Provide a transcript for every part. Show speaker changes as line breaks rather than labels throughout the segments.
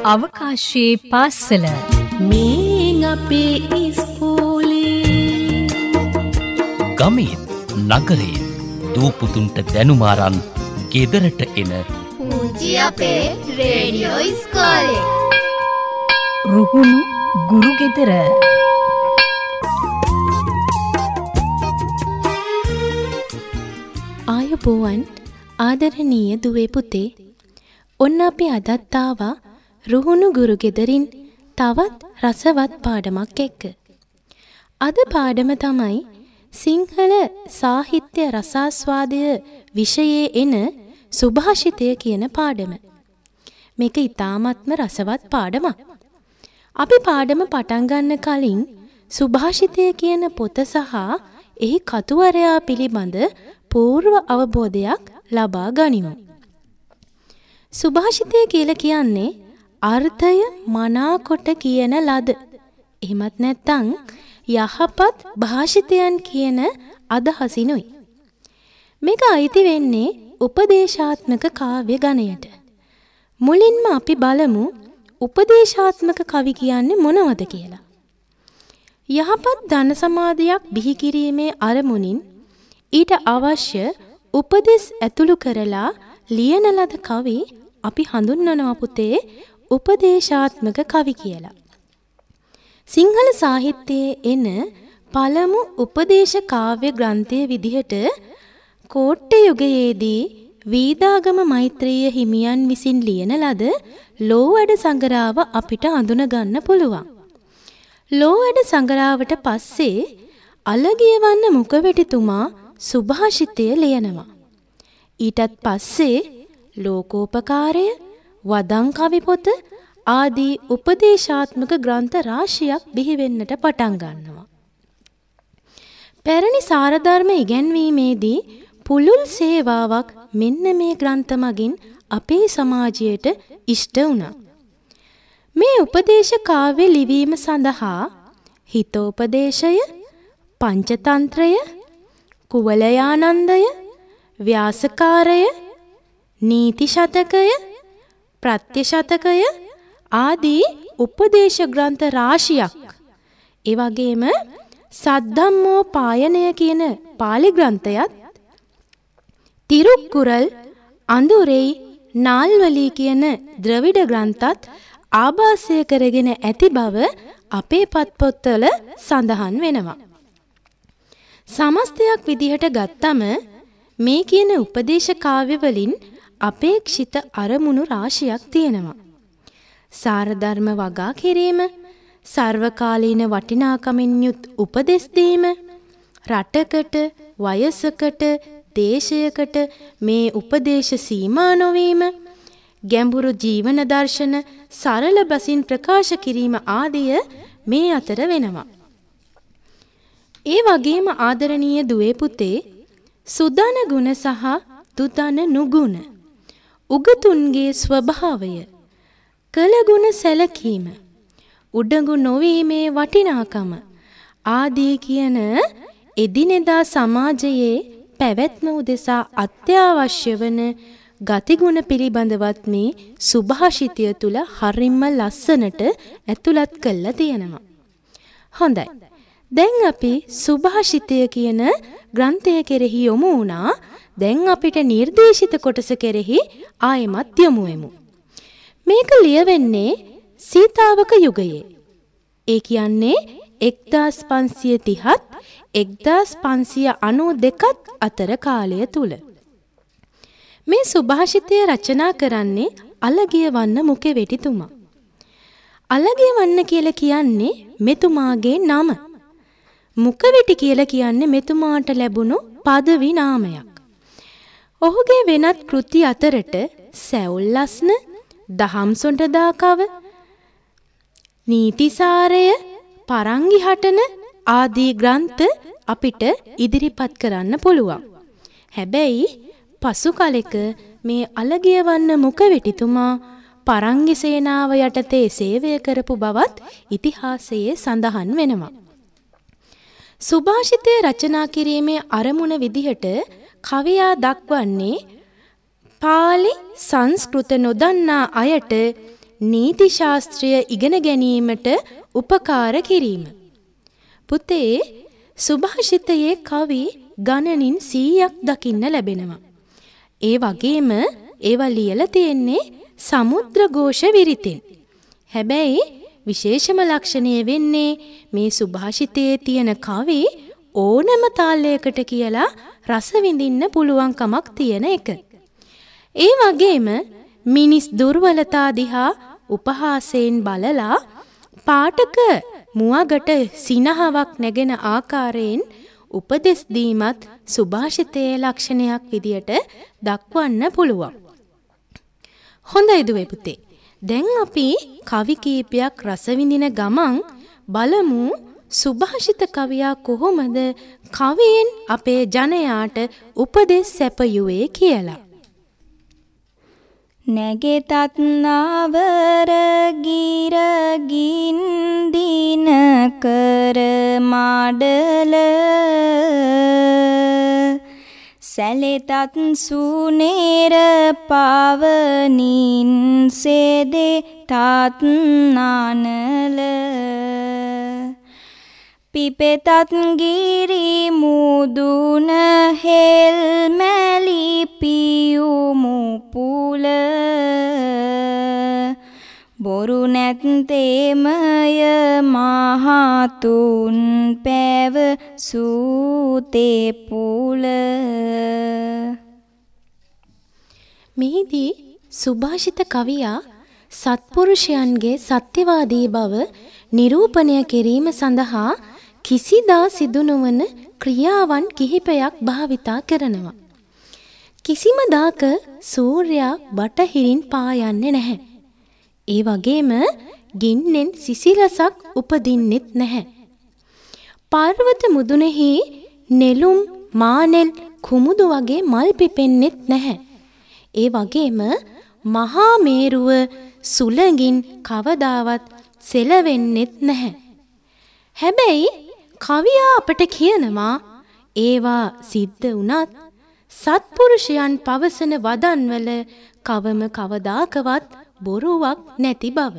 අවකාශයේ පාසල
මේ අපේ ඉස්කෝලේ
ගමේ නගරේ දූපුතුන්ට දැනුමාරන් ගෙදරට එන
පුංචි අපේ රේඩියෝ ඉස්කෝලේ
රුහුණු ගුරු ගෙදර
ආයුබෝවන් ආදරණීය දුවේ පුතේ, ඔන්න අපි අදත් ආවා රුහුණු ගුරු ගෙදරින් තවත් රසවත් පාඩමක් එක්ක. අද පාඩම තමයි සිංහල සාහිත්‍ය රසාස්වාදය විෂයේ එන සුභාෂිතය කියන පාඩම. මේක ඉතාමත්ම රසවත් පාඩමක්. අපි පාඩම පටන් ගන්න කලින් සුභාෂිතය කියන පොත සහ එහි කතුවරයා පිළිබඳ පූර්ව අවබෝධයක් ලබා ගනිමු. සුභාෂිතය කියලා කියන්නේ අර්ථය මනාකොට කියන ලද. එහෙමත් නැත්නම් යහපත් භාෂිතයන් කියන අදහසිනුයි. මේක අයිති වෙන්නේ උපදේශාත්මක කාව්‍ය ගණයට. මුලින්ම අපි බලමු උපදේශාත්මක කවි කියන්නේ මොනවද කියලා. යහපත් ධන සමාධියක් බිහි කිරීමේ අරමුණින් ඊට අවශ්‍ය උපදෙස් ඇතුළු කරලා ලියන ලද කවි අපි හඳුන්වනවා පුතේ උපදේශාත්මක කවි කියලා. සිංහල සාහිත්‍යයේ එන පළමු උපදේශ කාව්‍ය ග්‍රන්ථයේ විදිහට කෝට්ටේ යුගයේදී වීදාගම මෛත්‍රීය හිමියන් විසින් ලියන ලද ලෝවැඩ සංගරාව අපිට අඳුන ගන්න පුළුවන්. ලෝවැඩ සංගරාවට පස්සේ අලගියවන්න මුකවැටිතුමා සුභාෂිතය ලියනවා. ඊටත් පස්සේ ලෝකෝපකාරය, වදන් කවි පොත ආදී උපදේශාත්මක ග්‍රන්ථ රාශියක් බිහි වෙන්නට පටන් ගන්නවා. පැරණි සාරධර්ම ඉගැන්වීමේදී පුළුල් සේවාවක් මෙන්න මේ ග්‍රන්ථ මගින් අපේ සමාජයට ඉෂ්ට වුණා. මේ උපදේශ කාව්‍ය ලිවීම සඳහා හිතෝපදේශය, පංචතන්ත්‍රය, කුවලයානන්දය, ව්‍යාසකාරය, නීති ශතකය, ප්‍රත්‍ය ශතකය ආදී උපදේශ ග්‍රන්ථ රාශියක්, ඒ වගේම සද්ධම්මෝ පායනය කියන පාලි ග්‍රන්ථයත්, තිරුක්කුරල්, අඳුරෙයි, නාල්වලී කියන ද්‍රවිඩ ග්‍රන්ථත් ආභාසය කරගෙන ඇති බව අපේ පත්පොත්වල සඳහන් වෙනවා. සමස්තයක් විදිහට ගත්තම මේ කියන උපදේශ කාව්‍ය වලින් අපේක්ෂිත අරමුණු රාශියක් තියෙනවා. සාරධර්ම වගා කිරීම, සර්වකාලීන වටිනාකමින් යුත් උපදෙස් දීම, රටකට, වයසකට, දේශයකට මේ උපදේශ සීමා නොවීම, ගැඹුරු ජීවන දර්ශන සරල බසින් ප්‍රකාශ කිරීම ආදිය මේ අතර වෙනවා. ඒ වගේම ආදරණීය දුවේ පුතේ, සුදන ගුණ සහ දුදන නුගුණ, උගතුන්ගේ ස්වභාවය, කළගුණ සැලකීම, උඩඟු නොවීමේ වටිනාකම ආදී කියන එදිනෙදා සමාජයේ පැවැත්ම උදෙසා අත්‍යවශ්‍ය වන ගතිගුණ පිළිබඳවත් මේ සුභාෂිතය තුල හරිම ලස්සනට ඇතුළත් කරලා තියෙනවා. හොඳයි. දැන් අපි සුභාෂිතය කියන ග්‍රන්ථය කෙරෙහි යොමු වුණා. දැන් අපිට නිර්දේශිත කොටස කෙරෙහි ආයෙමත් යොමු වෙමු. මේක ලියවෙන්නේ සීතාවක යුගයේ. ඒ කියන්නේ 1530ත් 1592ත් අතර කාලය තුල. මේ සුභාෂිතය රචනා කරන්නේ අලගියවන්න මුකෙවෙටිතුමා. අලගියවන්න කියලා කියන්නේ මෙතුමාගේ නම. මුකවෙටි කියලා කියන්නේ මෙතුමාට ලැබුණු පදවි නාමයක්. ඔහුගේ වෙනත් කෘති අතරට සැවුල්ලස්න, දහම් සොඬදා කව, නීතිසාරය, පරංගි හටන ආදී ග්‍රන්ථ අපිට ඉදිරිපත් කරන්න පුළුවන්. හැබැයි පසු කලෙක මේ අලගියවන්න මුකවෙටිතුමා පරංගි සේනාව යටතේ සේවය කරපු බවත් ඉතිහාසයේ සඳහන් වෙනවා. සුභාෂිතය රචනා කිරීමේ අරමුණ විදිහට කවියා දක්වන්නේ පාලි සංස්කෘත නොදන්නා අයට නීති ශාස්ත්‍රය ඉගෙන ගැනීමට උපකාර කිරීම. පුතේ සුභාෂිතයේ කවි ගණනින් 100ක් දකින්න ලැබෙනවා. ඒ වගේම ඒවා ලියලා තියෙන්නේ සමුද්‍රඝෝෂ විරිතෙන්. හැබැයි විශේෂම ලක්ෂණය වෙන්නේ මේ සුභාෂිතයේ තියෙන කවි ඕනම තාලයකට කියලා රස විඳින්න පුළුවන්කමක් තියෙන එක. ඒ වගේම මිනිස් දුර්වලතා දිහා උපහාසයෙන් බලලා පාඨක මුවගට සිනහවක් නැගෙන ආකාරයෙන් උපදෙස් දීමත් සුභාෂිතයේ ලක්ෂණයක් විදියට දක්වන්න පුළුවන්. හොඳයි දුවේ පුතේ. දැන් අපි කවි කීපයක් රස විඳින ගමන් බලමු සුභාෂිත කවියා කොහොමද කවියෙන් අපේ ජනයාට උපදෙස් සැපයුවේ කියලා.
නැගෙතත් නාවර ගිරගින් දින කර මාඩල සැලෙතත් සුනේර පවනින් සේදේ තාත් නානල පිපෙතත් ගිරි මුදුන හෙල් මැලි පියුමු පුල බොරු නැත්තේමය මහතුන් පැව සූතේ පුල.
මෙහිදී සුභාෂිත කවියා සත්පුරුෂයන්ගේ සත්‍යවාදී බව නිරූපණය කිරීම සඳහා කිසිදා සිදු නොවන ක්‍රියාවන් කිහිපයක් භාවිතා කරනවා. කිසිම දාක සූර්යයා බටහිරින් පායන්නේ නැහැ. ඒ වගේම ගින්නෙන් සිසිලසක් උපදින්නෙත් නැහැ. පර්වත මුදුනේහි නෙළුම් මානෙල් කුමුදු වගේ මල් පිපෙන්නෙත් නැහැ. ඒ වගේම මහා මේරුව සුළඟින් කවදාවත් සෙලවෙන්නෙත් නැහැ. හැබැයි කවියා අපට කියනවා ඒවා සිද්ධ වුණත් සත්පුරුෂයන් පවසන වදන්වල කවම කවදාකවත් බොරුවක් නැති බව.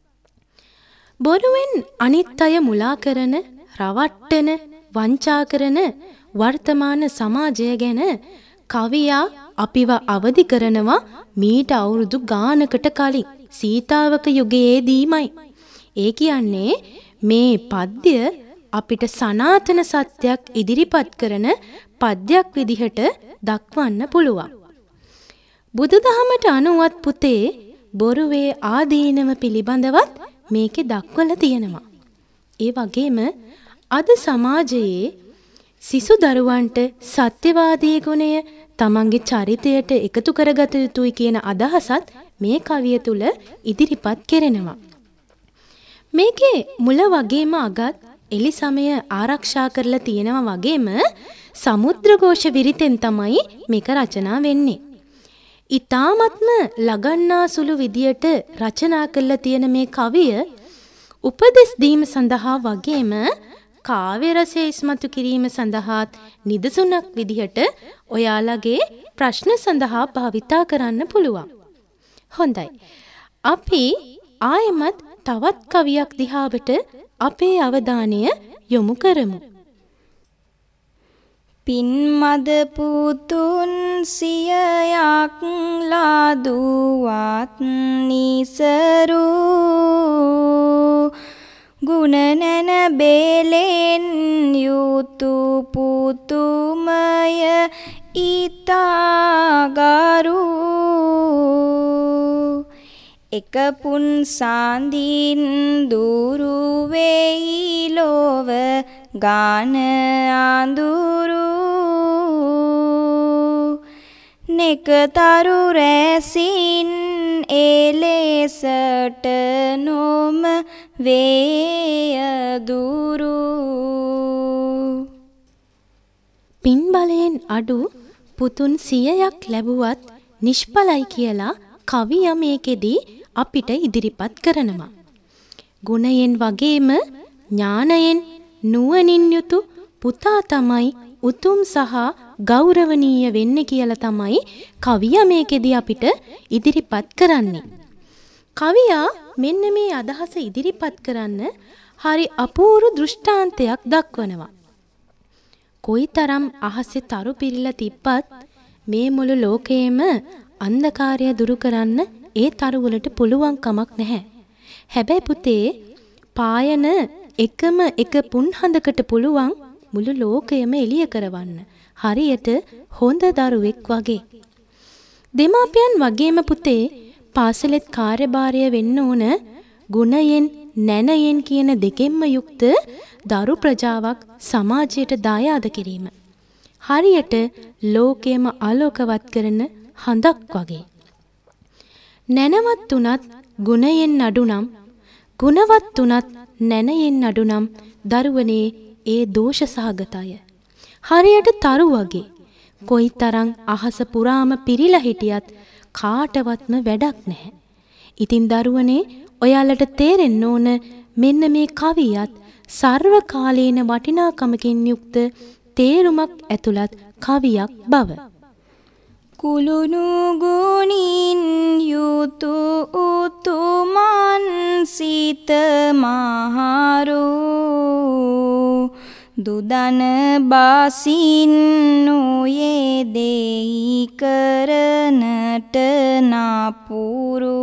බොරුවෙන් අනිත් අය මුලා කරන, රවට්ටන, වංචා කරන වර්තමාන සමාජය ගැන කවියා අපිව අවදි කරනවා මීට අවුරුදු ගානකට කලින් සීතාවක යුගයේදීමයි. ඒ කියන්නේ මේ පද්‍ය අපිට සනාතන සත්‍යයක් ඉදිරිපත් කරන පද්‍යයක් විදිහට දක්වන්න පුළුවන්. බුදුදහමට අනුවත් පුතේ බොරුවේ ආදීනව පිළිබඳවත් මේකේ දක්වලා තියෙනවා. ඒ වගේම අද සමාජයේ සිසු දරුවන්ට සත්‍යවාදී ගුණය තමන්ගේ චරිතයට එකතු කරගත යුතුයි කියන අදහසත් මේ කවිය තුල ඉදිරිපත් කෙරෙනවා. මේකේ මුල වගේම අගත් එලි සමය ආරක්ෂා කරලා තියෙනවා වගේම සමුද්‍රඝෝෂ විරිතෙන් තමයි මේක රචනා වෙන්නේ. ඊ타මත්ම ලගන්නාසුළු විදියට රචනා කරලා තියෙන මේ කවිය උපදෙස් දීම සඳහා වගේම කාව්‍ය රසය ඉස්මතු කිරීම සඳහාත් නිදසුනක් විදිහට ඔයාලගේ ප්‍රශ්න සඳහා භාවිතා කරන්න පුළුවන්. හොඳයි. අපි ආයෙමත් තවත් කවියක් දිහාවට අපේ අවධානය යොමු කරමු.
පින්මද පුතුන් සියයක් ලාදුවත් නිසරු ගුණ නැන බේලෙන් යුතු පුතුමය ඊතාගරු එක පුන් සාඳින් දුරු වෙයි ලොව ගාන අඳුරු නෙකතරු රැසින් එලෙසට නොම වේයදුරු.
පින් බලයෙන් අඩු පුතුන් 100ක් ලැබුවත් නිෂ්ඵලයි කියලා කවිය මේකෙදී අපිට ඉදිරිපත් කරනවා. ගුණයෙන් වගේම ඥානයෙන් නුවණින් යුතු පුතා තමයි උතුම් සහ ගෞරවනීය වෙන්නේ කියලා තමයි කවිය මේකෙදී අපිට ඉදිරිපත් කරන්නේ. කවියා මෙන්න මේ අදහස ඉදිරිපත් කරන්න හරි අපූර්ව දෘෂ්ටාන්තයක් දක්වනවා. කොයිතරම් අහසේ තරු පිරීලා තිබ්බත් මේ මුළු ලෝකයේම අන්ධකාරය දුරු කරන්න ඒ තරු වලට පුළුවන් කමක් නැහැ. හැබැයි පුතේ පායන එකම එක පුන්හඳකට පුළුවන් මුළු ලෝකයම එළිය කරවන්න. හරියට හොඳ දරුවෙක් වගේ. දෙමාපියන් වගේම පුතේ පාසලෙත් කාර්යභාරය වෙන්න ඕන ගුණයෙන් නැනයෙන් කියන දෙකෙන්ම යුක්ත දරු ප්‍රජාවක් සමාජයට දායාද කිරීම. හරියට ලෝකයම ආලෝකවත් කරන හඳක් වගේ. නැනවත් උනත් ගුණයෙන් අඩුනම් ගුණවත් උනත් නැනයෙන් අඩුනම් දරුවනේ ඒ දෝෂ සහගතය. හරියට තරු වගේ කොයිතරම් අහස පුරාම පිරීලා හිටියත් කාටවත්ම වැඩක් නැහැ. ඉතින් දරුවනේ ඔයාලට තේරෙන්න ඕන මෙන්න මේ කවියත් සර්වකාලීන වටිනාකමකින් යුක්ත තේරුමක් ඇතුළත් කවියක් බව.
කුළුණු ගුණින් යුතු උතුමන් සිත මහරෝ දුදන බසින් නොයේ දෙයි කරනට නපුරු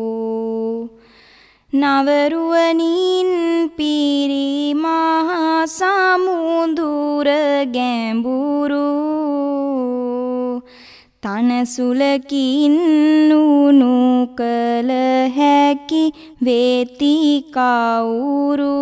නවරුවනින් පිරි මහා සමුදුර ගැඹුරු තනසුලකින් නුනු කළ හැකි වේති කවුරු.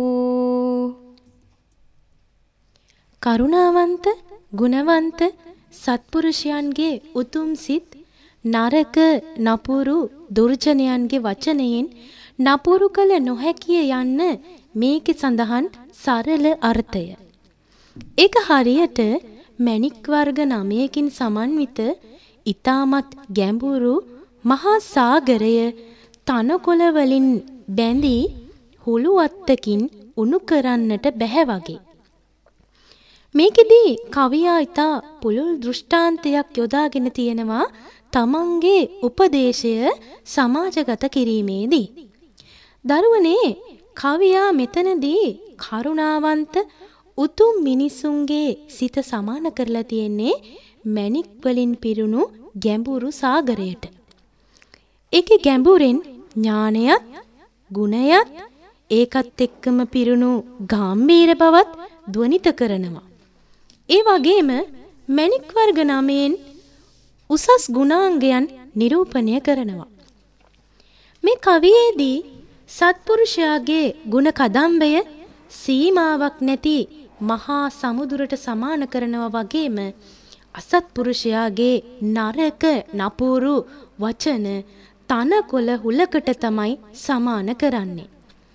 කරුණාවන්ත ගුණවන්ත සත්පුරුෂයන්ගේ උතුම් සිත් නරක නපුරු දුර්ජනයන්ගේ වචනයෙන් නපුරු කළ නොහැකිය යන්න මේකේ සඳහන් සරල අර්ථය. ඒක හරියට මැණික් වර්ග 9කින් සමන්විත ඊටමත් ගැඹුරු මහා සාගරය තනකොළ වලින් බැඳී හුළු අත්තකින් උණු කරන්නට බැහැ වගේ. මේකෙදී කවියා ඊතා පුළුල් දෘෂ්ටාන්තයක් යොදාගෙන තියෙනවා තමන්ගේ උපදේශය සමාජගත කිරීමේදී. දරුවනේ කවියා මෙතනදී කරුණාවන්ත උතුම් මිනිසුන්ගේ සිත සමාන කරලා තියෙන්නේ මැණික් වලින් පිරුණු ගැඹුරු සාගරයට. ඒකේ ගැඹුරෙන් ඥානයත් ගුණයත් ඒකත් එක්කම පිරුණු ගාම්භීර බවත් ධ්වනිත කරනවා. ඒ වගේම මැණික් වර්ග 9න් උසස් ගුණාංගයන් නිරූපණය කරනවා. මේ කවියේදී සත්පුරුෂයාගේ ගුණ කදම්බය සීමාවක් නැති මහා සමුදුරට සමාන කරනවා වගේම අසත්පුරුෂයාගේ නරක නපුරු වචන තනකොළ හුලකට තමයි සමාන කරන්නේ.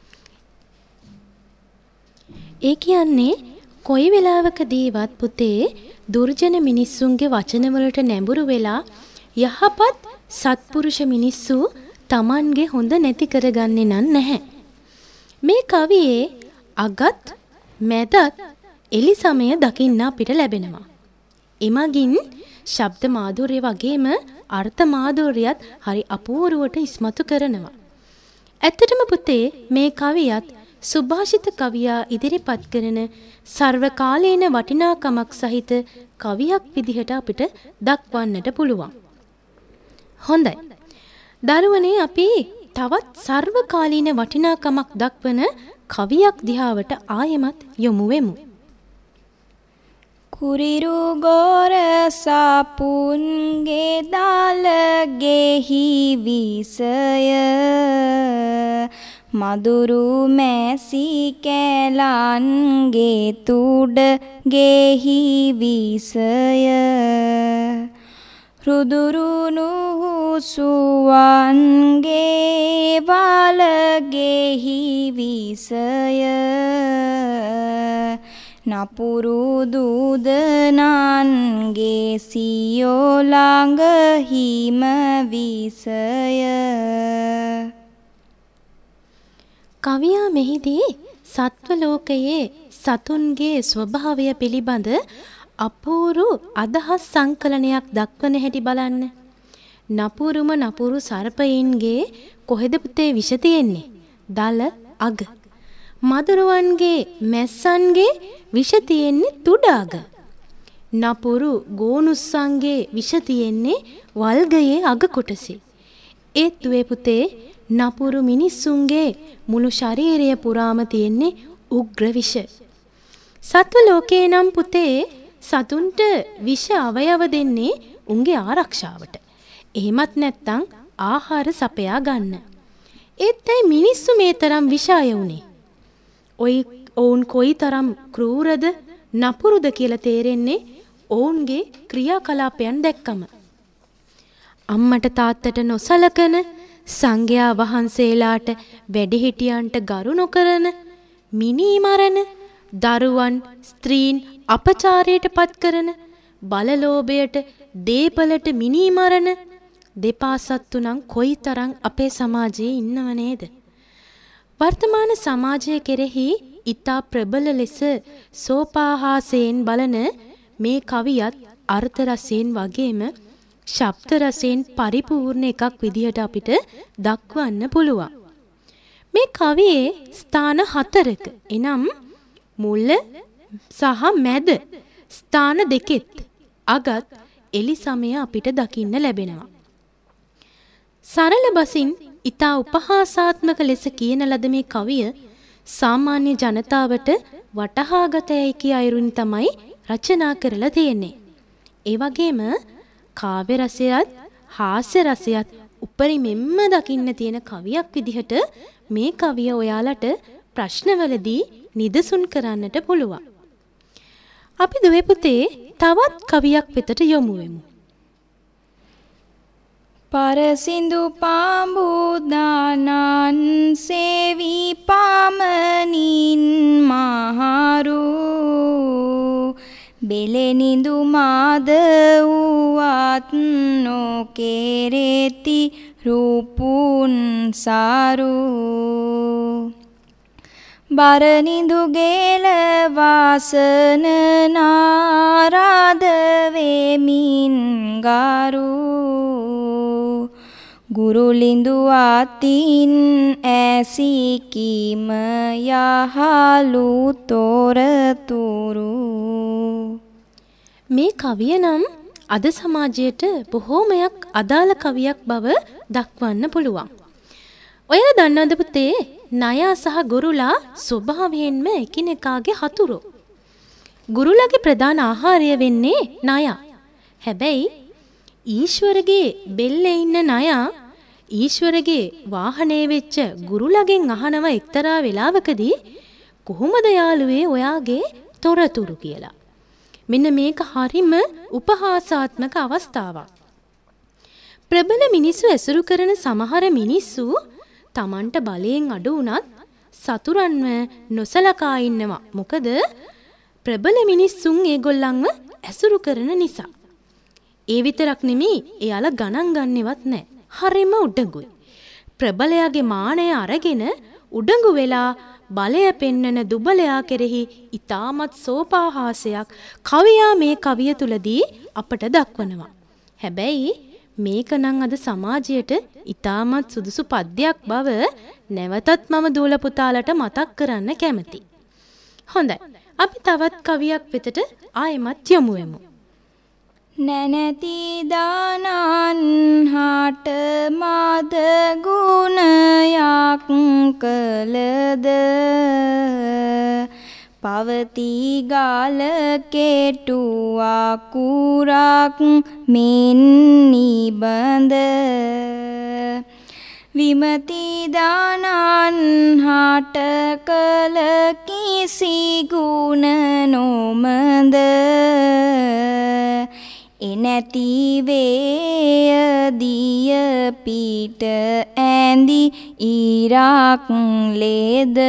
ඒ කියන්නේ කොයි වෙලාවකදීවත් පුතේ දුර්ජන මිනිස්සුන්ගේ වචන වලට නැඹුරු වෙලා යහපත් සත්පුරුෂ මිනිස්සු Tamanගේ හොඳ නැති කරගන්නේ නැහැ. මේ කවියේ අගත් මැදත් එලි සමය දකින්න අපිට ලැබෙනවා. එමගින් ශබ්ද මාධුර්ය වගේම අර්ථ මාධුර්යයත් හරි අපූර්වට ඉස්මතු කරනවා. ඇත්තටම පුතේ මේ කවියත් සුභාෂිත කවියා ඉදිරිපත් කරන සර්වකාලීන වටිනාකමක් සහිත කවියක් විදිහට අපිට දක්වන්නට පුළුවන්. හොඳයි. දරුවනේ අපි තවත් සර්වකාලීන වටිනාකමක් දක්වන කවියක් දිහාවට ආයෙමත් යොමු වෙමු.
කුරිරු ගොර සපුන්ගේ දාලගෙහි විසය මදුරු මැසි කැලන්ගේ තුඩ ගෙහි විසය රුදුරුණු සුවන්ගේ වලගෙහි විසය නපුරු දුදනන්ගේ සියෝ ළඟ හිම විසය.
කවියා මෙහිදී සත්ව ලෝකයේ සතුන්ගේ ස්වභාවය පිළිබඳ අපූරු අදහස් සංකලනයක් දක්වන හැටි බලන්න. නපුරුම නපුරු සර්පයින්ගේ කොහෙද පුතේ විෂ තියෙන්නේ? දල අග. මදුරුවන්ගේ මැස්සන්ගේ විෂ තියෙන්නේ තුඩ අග. නපුරු ගෝනුස්සන්ගේ විෂ තියෙන්නේ වල්ගයේ අග කොටසේ. ඒත් දුවේ පුතේ නපුරු මිනිස්සුන්ගේ මුළු ශරීරය පුරාම තියෙන්නේ උග්‍ර විෂ. සත්ව ලෝකේ නම් පුතේ සතුන්ට විෂ අවයව දෙන්නේ උන්ගේ ආරක්ෂාවට. එහෙමත් නැත්නම් ආහාර සපයා ගන්න. ඒත් ඇයි මිනිස්සු මේ තරම් විෂ අය උනේ? ඔවුන් කොයිතරම් ක්‍රූරද නපුරුද කියලා තේරෙන්නේ ඔවුන්ගේ ක්‍රියාකලාපයන් දැක්කම. අම්මට තාත්තට නොසලකන, සංඝයා වහන්සේලාට වැඩිහිටියන්ට ගරු නොකරන, මිනී මරණ, දරුවන් ස්ත්‍රීන් අපචාරයට පත් කරන, බලලෝභයට දේපලට මිනී මරණ දෙපා සත්තු නම් කොයිතරම් අපේ සමාජයේ ඉන්නව නේද? වර්තමාන සමාජය කෙරෙහි ඊතා ප්‍රබල ලෙස සෝපාහාසයෙන් බලන මේ කවියත් අර්ථ රසයෙන් වගේම ශබ්ද රසයෙන් පරිපූර්ණ එකක් විදිහට අපිට දක්වන්න පුළුවන්. මේ කවියේ ස්ථාන 4ක එනම් මුල සහ මැද ස්ථාන දෙකෙත් අගත් එලි සමය අපිට දකින්න ලැබෙනවා. සරල බසින් ඊතා උපහාසාත්මක ලෙස කියන ලද මේ කවිය සාමාන්‍ය ජනතාවට වටහාගත හැකි අයුරින් තමයි රචනා කරලා තියෙන්නේ. ඒ වගේම කාව්‍ය රසයත් හාස්‍ය රසයත් උපරිමෙන්ම දකින්න තියෙන කවියක් විදිහට මේ කවිය ඔයාලට ප්‍රශ්නවලදී නිදසුන් කරන්නට පුළුවන්. අපි දුවේ පුතේ තවත් කවියක් වෙතට යොමු වෙමු.
පරසිඳු පාඹුදානන් සේවි පාමනින් මහරු බෙලෙනිඳු මාද වූවත් නොකෙරෙති රූපුන් සාරු බරනිඳු ගේල වාසන නාරාද වෙමින් ගරු ගුරුලිඳු අතින් ඇසිකීම යහලු තොරතුරු.
මේ කවිය නම් අද සමාජයට බොහෝමයක් අදාළ කවියක් බව දක්වන්න පුළුවන්. ඔයාලා දන්නවද පුතේ නයා සහ ගුරුලා ස්වභාවයෙන්ම එකිනෙකාගේ හතුරෝ. ගුරුලාගේ ප්‍රධාන ආහාරය වෙන්නේ නයා. හැබැයි ඊශ්වරගේ බෙල්ලේ ඉන්න නයා ඊශ්වරගේ වාහනේ වෙච්ච ගුරුලාගෙන් අහනව එක්තරා වෙලාවකදී කොහොමද යාළුවේ ඔයාගේ තොරතුරු කියලා. මෙන්න මේක හරිම උපහාසාත්මක අවස්ථාවක්. ප්‍රබල මිනිස්සු ඇසුරු කරන සමහර මිනිස්සු තමන්ට බලයෙන් අඩු වුණත් සතුරන්ව නොසලකා ඉන්නවා. මොකද ප්‍රබල මිනිස්සුන් ඒගොල්ලන්ව ඇසුරු කරන නිසා. ඒ විතරක් නෙමෙයි එයාලා ගණන් ගන්නවත් නැහැ. හරිම උඩඟුයි. ප්‍රබලයාගේ මානය අරගෙන උඩඟු වෙලා බලය පෙන්නන දුබලයා කෙරෙහි ඊටමත් සෝපාහාසයක් කවියා මේ කවිය තුලදී අපට දක්වනවා. හැබැයි මේක නම් අද සමාජයට ඊටමත් සුදුසු පද්‍යයක් බව නැවතත් මම දූල පුතාලට මතක් කරන්න කැමතියි. හොඳයි. අපි තවත් කවියක් වෙතට ආයෙමත් යමු වෙමු.
නැනැති දානන් හාට මාද ගුණයක් කළද පවති ගාල කෙටුවා කුරක් මෙන් නිබඳ විමති දානන් හාට කළ කිසි ගුණ නොමද එනැති වේයදිය පිට ඇඳි ඊරක් ලේද.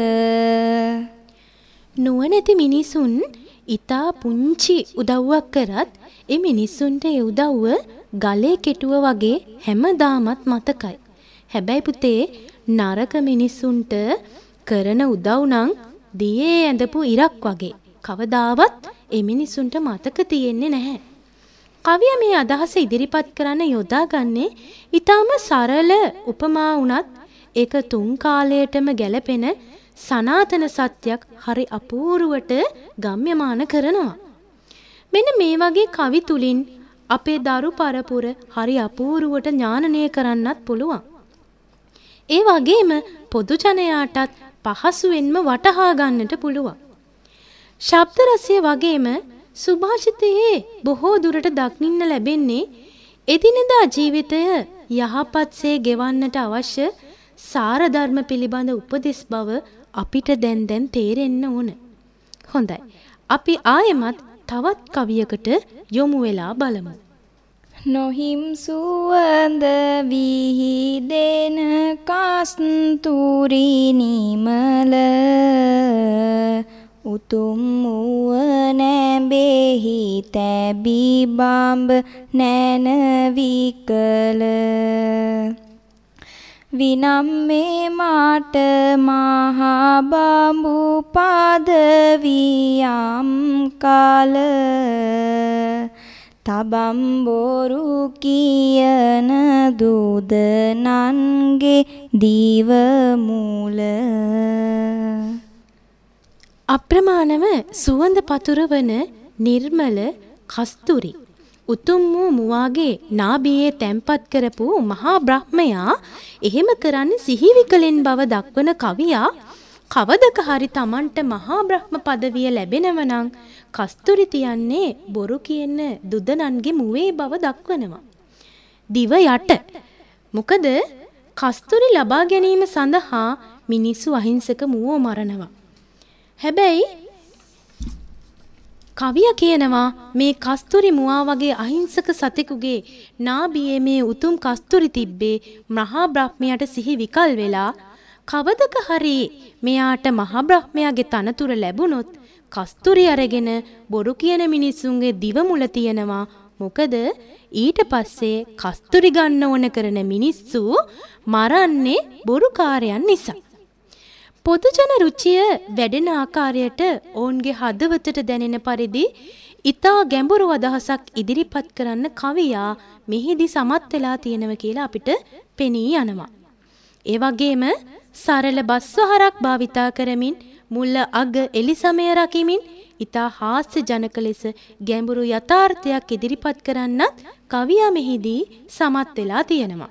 නුවණැති මිනිසුන් ඊතා පුංචි උදව්වක් කරත් ඒ මිනිසුන්ට ඒ උදව්ව ගලේ කෙටුව වගේ හැමදාමත් මතකයි. හැබැයි පුතේ නරක මිනිසුන්ට කරන උදව් නම් දියේ ඇඳපු ඉරක් වගේ කවදාවත් ඒ මිනිසුන්ට මතක තියෙන්නේ නැහැ. කවියා මේ අදහස ඉදිරිපත් කරන්න යොදාගන්නේ ඊටාම සරල උපමා වුණත් ඒක තුන් කාලයටම ගැලපෙන සනාතන සත්‍යයක් හරි අපූර්වට ගම්‍යමාන කරනවා. මෙන්න මේ වගේ කවි තුලින් අපේ දරු පරපුර හරි අපූර්වට ඥානනය කරන්නත් පුළුවන්. ඒ වගේම පොදු ජනයාටත් පහසුවෙන්ම වටහා ගන්නට පුළුවන්. ශබ්ද රසය වගේම සුභාෂිතයේ බොහෝ දුරට දක්නින්න ලැබෙන්නේ එදිනෙදා ජීවිතය යහපත්සේ ගෙවන්නට අවශ්‍ය සාර ධර්ම පිළිබඳ උපදෙස් බව අපිට දැන් තේරෙන්න ඕන. හොඳයි. අපි ආයෙමත් තවත් කවියකට යොමු වෙලා බලමු.
නොහිම් සුවඳ විහිදෙන කස්තුරි නිමල උතුම් වූ නැඹෙහි තැබී බඹ නැන විකල විනම් මේ මාට මහා බඹු පදවියම් කාල තබම් බොරු කියන දුදනන්ගේ දීව මූල
අප්‍රමාණව සුවඳ පතුරවන නිර්මල කස්තුරි උතුම් වූ මුවාගේ නාභියේ තැන්පත් කරපු මහා බ්‍රහ්මයා එහෙම කරන්නේ සිහිවිකලෙන් බව දක්වන කවියා කවදක හරි Tamanට මහා බ්‍රහ්ම පදවිය ලැබෙනව නම් කස්තුරි තියන්නේ බොරු කියන දුදනන්ගේ මුවේ බව දක්වනවා. දිව යට. මොකද කස්තුරි ලබා ගැනීම සඳහා මිනිස්සු අහිංසක මුවෝ මරනවා. හැබැයි කවියා කියනවා මේ කස්තුරි මුවා වගේ අහිංසක සතෙකුගේ නාභියේ මේ උතුම් කස්තුරි තිබ්බේ මහා බ්‍රහ්මයාට සිහි විකල් වෙලා කවදක හරි මෙයාට මහා බ්‍රහ්මයාගේ තනතුර ලැබුණොත් කස්තුරි අරගෙන බොරු කියන මිනිසුන්ගේ දිව මුල තියනවා. මොකද ඊට පස්සේ කස්තුරි ගන්න ඕන කරන මිනිස්සු මරන්නේ බොරුකාරයන් නිසා. පොදුජන රුචිය වැඩෙන ආකාරයට ඔවුන්ගේ හදවතට දැනෙන පරිදි ඊතා ගැඹුරු අදහසක් ඉදිරිපත් කරන්න කවියා මෙහිදී සමත් වෙලා තියෙනවා කියලා අපිට පෙනී යනවා. ඒ වගේම සරල බස්වහරක් භාවිතා කරමින් මුල අග එලිසමය රකිමින් ඊතා හාස්‍ය ජනක ලෙස ගැඹුරු යථාර්ථයක් ඉදිරිපත් කරන්නත් කවියා මෙහිදී සමත් වෙලා තියෙනවා.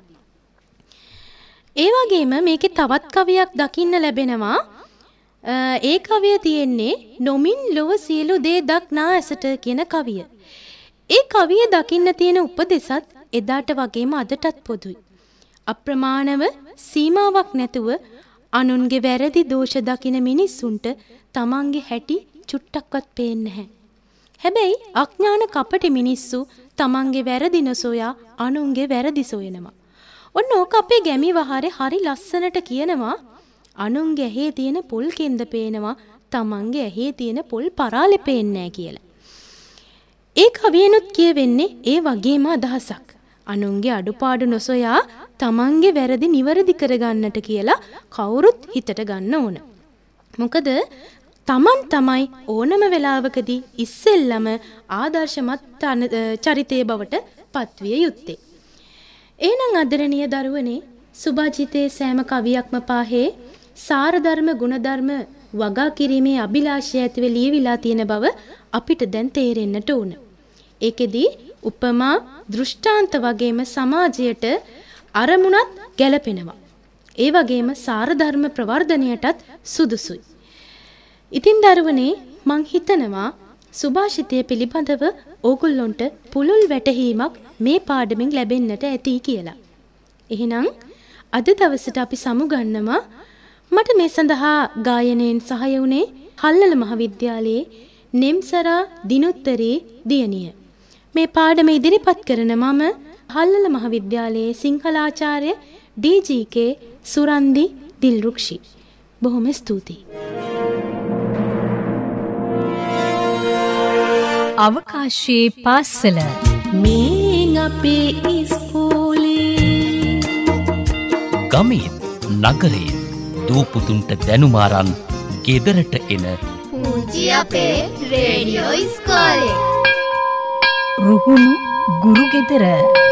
ඒ වගේම මේකේ තවත් කවියක් දකින්න ලැබෙනවා. ඒ කවිය තියෙන්නේ නොමින් ලොව සියලු දේ දක්නා ඇසට කියන කවිය. ඒ කවිය දකින්න තියෙන උපදෙසත් එදාට වගේම අදටත් පොදුයි. අප්‍රමාණව සීමාවක් නැතුව අනුන්ගේ වැරදි දෝෂ දකින මිනිස්සුන්ට තමන්ගේ හැටි චුට්ටක්වත් පේන්නේ නැහැ. හැබැයි අඥාන කපටි මිනිස්සු තමන්ගේ වැරදි නොසොයා අනුන්ගේ වැරදි සොයනවා. ඔන්න ඕක අපේ ගැමි වහරේ හරි ලස්සනට කියනවා අනුන්ගේ ඇහි තියෙන පොල් කෙන්ද පේනවා තමන්ගේ ඇහි තියෙන පොල් පරාලෙ පේන්නේ නැහැ කියලා. ඒ කවියනොත් කියවෙන්නේ ඒ වගේම අදහසක්. අනුන්ගේ අඩුපාඩු නොසොයා තමන්ගේ වැරදි නිවැරදි කරගන්නට කියලා කවුරුත් හිතට ගන්න ඕන. මොකද තමන් තමයි ඕනම වෙලාවකදී ඉස්සෙල්ලම ආදර්ශමත් චරිතයේ බවට පත්විය යුත්තේ. එහෙනම් ආදරණීය දරුවනේ සුභාජිතේ සෑම කවියක්ම පාහේ සාරධර්ම ගුණධර්ම වගා කිරීමේ අභිලාෂය ඇතිව ලියවිලා තියෙන බව අපිට දැන් තේරෙන්නට ඕන. ඒකෙදි උපමා දෘෂ්ටාන්ත වගේම සමාජයට අරමුණත් ගැලපෙනවා. ඒ වගේම සාරධර්ම ප්‍රවර්ධනයටත් සුදුසුයි. ඉතින් දරුවනේ මං හිතනවා සුභාෂිතය පිළිබඳව ඕගොල්ලොන්ට පුළුල් වැටහීමක් මේ පාඩමින් ලැබෙන්නට ඇති කියලා. එහෙනම් අද දවසට අපි සමුගන්නවා. මට මේ සඳහා ගායනයෙන් සහාය වුණේ හල්ලල මහවිද්‍යාලයේ නෙම්සරා දිනුත්තරේ දියණිය. මේ පාඩම ඉදිරිපත් කරන මම හල්ලල මහවිද්‍යාලයේ සිංහලාචාර්ය ඩී.ජී.කේ සුරන්දි දිල්රුක්ෂි. බොහොම ස්තුතියි.
අවකාශයේ පාසල
මේ අපේ ඉස්කෝලේ
ගමේත් නගරේ දූපුතුන්ට දැනුමාරන් ගෙදරට එන
පුංචි අපේ රේඩියෝ ඉස්කෝලේ
රුහුණු ගුරු ගෙදර